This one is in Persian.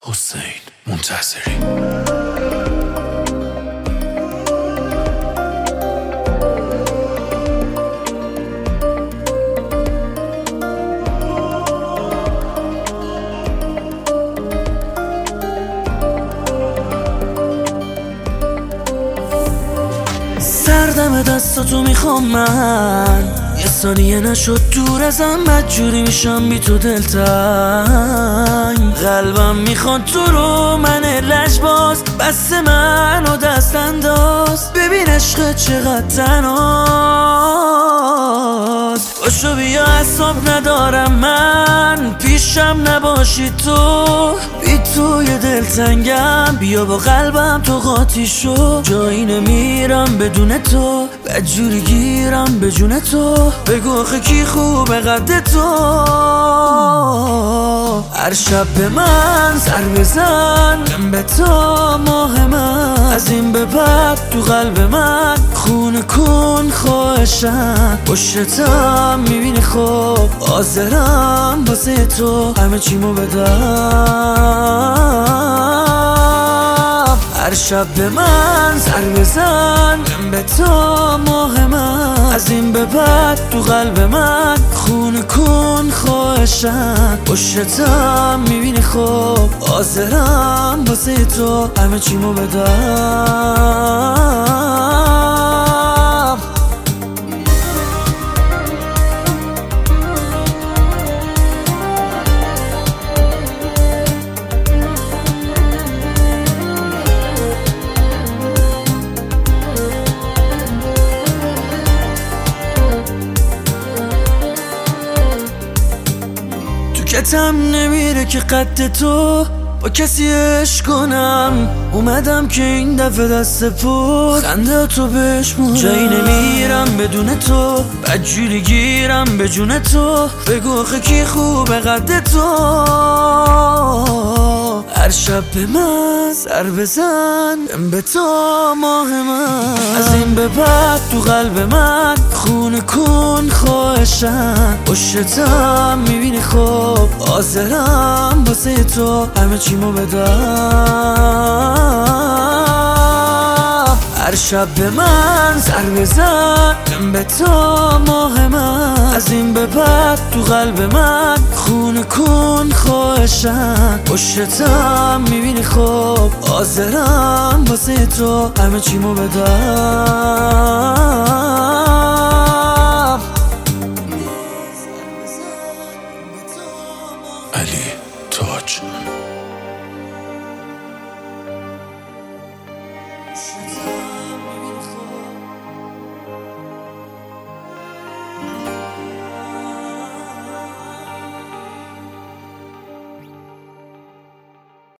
حسین منتصری. سردم دستاتو میخوام من، یه ثانیه نشد دور ازم، بدجوری میشم بی تو دلتنگ. قلبم میخواد تو رو، من لجباز، بس من و دست انداز. ببین عشق چقدر تنهاست، باشو بیا اعصاب ندارم من، پیشم نباشی تو، بی تو یه دلتنگم. بیا با قلبم تو قاطی شو، جایی نمیرم بدون تو، بدجوری گیرم به جون تو. بگو آخه کی خوبه قد تو، هر شب به من سر بزن، من به تو ماه من. از این به بعد تو قلب من خونه کن خواهشم، پشتم میبینی خوب حاضرم واسه تو همه چیمو بدم. هر شب به من سر بزن، من به تو ماه من. از این به بعد تو قلب من خونه کن خواهشم، پشتم میبینی خوب حاضرم واسه تو همه چیمو بدم. کتم نمیره که قد تو با کسی عشق کنم. اومدم که این دفعه دست پر خنده تو بشمونم، جایی نمیرم بدون تو، بدجوری گیرم به جون تو. بگو آخه کی خوبه قد تو، هر شب به من سر بزن، من به تو ماه من. از این به بعد تو قلب من خونه کن خواهشم، پشتم میبینی خوب حاضرم واسه تو همه چیمو بدم. هر شب به من سر بزن، من به تو ماه من. از این به بعد تو قلب من خونه کن خواهشم، پشتم میبینی خوب حاضرم واسه تو همه چیمو بدم. علی تاج.